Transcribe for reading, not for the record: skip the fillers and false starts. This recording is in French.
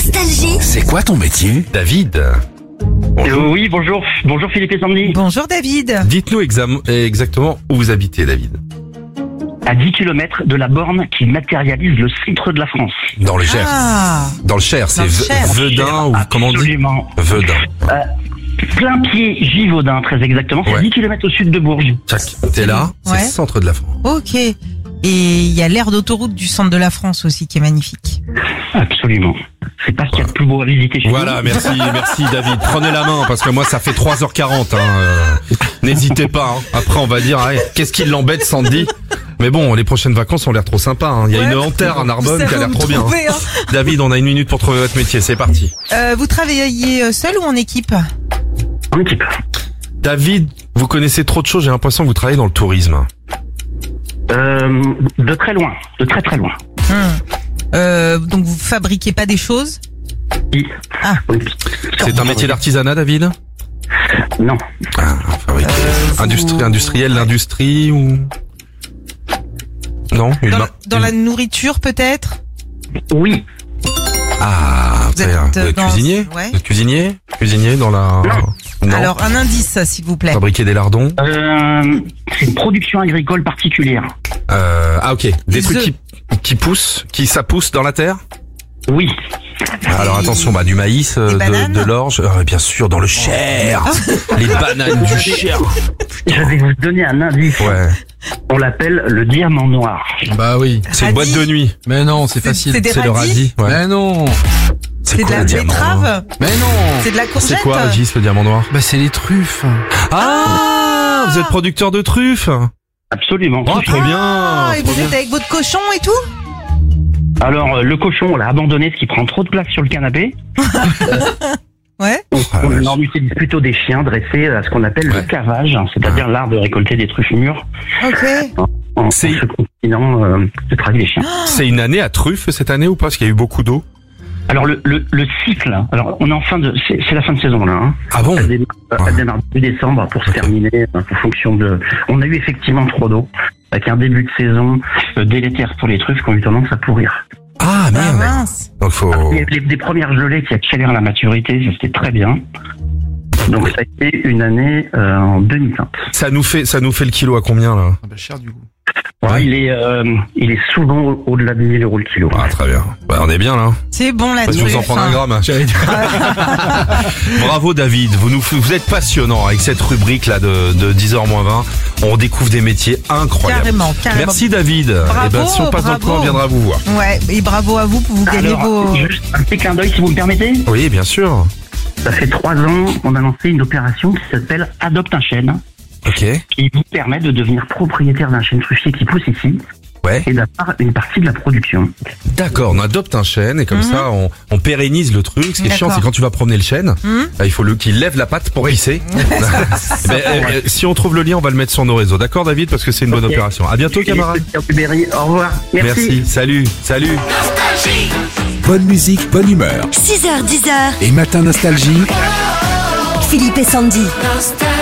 Nostalgie. C'est quoi ton métier? David, Oui, bonjour Philippe et Sandy. Bonjour David. dites-nous exactement où vous habitez, David. À 10 km de la borne qui matérialise le centre de la France. Dans le Gers. Ah, Dans le Cher, c'est Dans le Cher. Vedin ou comment on dit? Absolument. Vedin. Plein pied Givaudan, très exactement. C'est Ouais. 10 km au sud de Bourges. Tac, t'es là, c'est Ouais. le centre de la France. ok. Et il y a l'aire d'autoroute du centre de la France aussi qui est magnifique. Absolument. C'est pas ce qu'il y a de plus beau à visiter chez Voilà, nous. merci David. Prenez la main parce que moi ça fait 3h40. N'hésitez pas. Après on va dire, qu'est-ce qui l'embête Sandy? Mais bon, les prochaines vacances ont l'air trop sympas. Il y a Ouais. une Nanterre à Narbonne Ça qui a va l'air vous trop bien. trouver, hein. David, on a 1 minute pour trouver votre métier. C'est parti. Vous travaillez seul ou en équipe? En équipe. David, vous connaissez trop de choses. J'ai l'impression que vous travaillez dans le tourisme. De très loin. De très très loin. Donc vous fabriquez pas des choses? Oui. Ah. Oui. C'est un métier d'artisanat, David? Non. Fabriquer. Industriel, l'industrie ou... Non, Dans la nourriture peut-être? Oui. Ah, Vous êtes vous êtes dans- cuisinier? ouais. Vous êtes cuisinier dans la... Non. Alors un indice s'il vous plaît. Fabriquer des lardons? C'est une production agricole particulière. Ok. Des Des trucs œufs. qui poussent, ça pousse dans la terre? Oui. Alors attention, du maïs, bananes de l'orge, bien sûr, dans le Cher. Les bananes du Cher. Je vais vous donner un indice. Ouais. On l'appelle le diamant noir. Bah oui. C'est une boîte de nuit. Mais non, c'est facile. C'est des C'est le radis? radis. Ouais. Mais non. C'est de quoi, la le diamant betterave? Mais non. C'est de la courgette? C'est quoi, Régis, le diamant noir? Bah c'est les truffes. Ah, vous êtes producteur de truffes? Absolument. Oh, trop bien. Ah, et trop vous bien. êtes avec votre cochon et tout? Alors, le cochon, on l'a abandonné parce qu'il prend trop de place sur le canapé. Ouais. On utilise plutôt des chiens dressés à ce qu'on appelle le Ouais. cavage, c'est-à-dire l'art de récolter des truffes mûres Ok. en C'est- se continuant de travailler les chiens. C'est une année à truffes cette année ou pas? Parce qu'il y a eu beaucoup d'eau. Alors, le cycle, alors on est en fin de... C'est la fin de saison, là. Hein. Ah bon? Elle démarre début décembre pour se terminer en fonction de... On a eu effectivement trop d'eau, avec un début de saison délétère pour les truffes qui ont eu tendance à pourrir. Ah Ah merde. mince. Donc faut... Il y a des premières gelées qui accélèrent la maturité, ça c'était très bien. Donc ça a été une année en demi-teinte. Ça nous fait le kilo à combien là? Ah bah cher du coup. Ouais. Il est souvent au-delà de 1000 € le kilo. Ah très bien. On est bien là. C'est bon la Parce que vous en truffe, prendre un hein. gramme. Bravo David, vous êtes passionnant avec cette rubrique là de 10h-20. On découvre des métiers incroyables. Carrément. Merci David. Bravo, Si on passe dans le bravo. coin, on viendra vous voir. Ouais, et bravo à vous pour vous gagner Alors, vos... juste un petit clin d'œil si vous me permettez. Oui, bien sûr. Ça fait 3 ans, on a lancé une opération qui s'appelle Adopte un chêne, Ok. qui vous permet de devenir propriétaire d'un chêne truffier qui pousse ici Ouais. et d'avoir une partie de la production. D'accord, on adopte un chêne et comme ça on pérennise le truc. Ce qui est chiant, D'accord. c'est quand tu vas promener le chêne, il faut qu'il lève la patte pour pisser. Si on trouve le lien, on va le mettre sur nos réseaux. D'accord David, parce que c'est une bonne Ok. opération. À bientôt camarade. Au revoir. Merci. Salut. Bonne musique, bonne humeur. 6h, 10h. Et Matin Nostalgie. Philippe et Sandy. Nostalgie.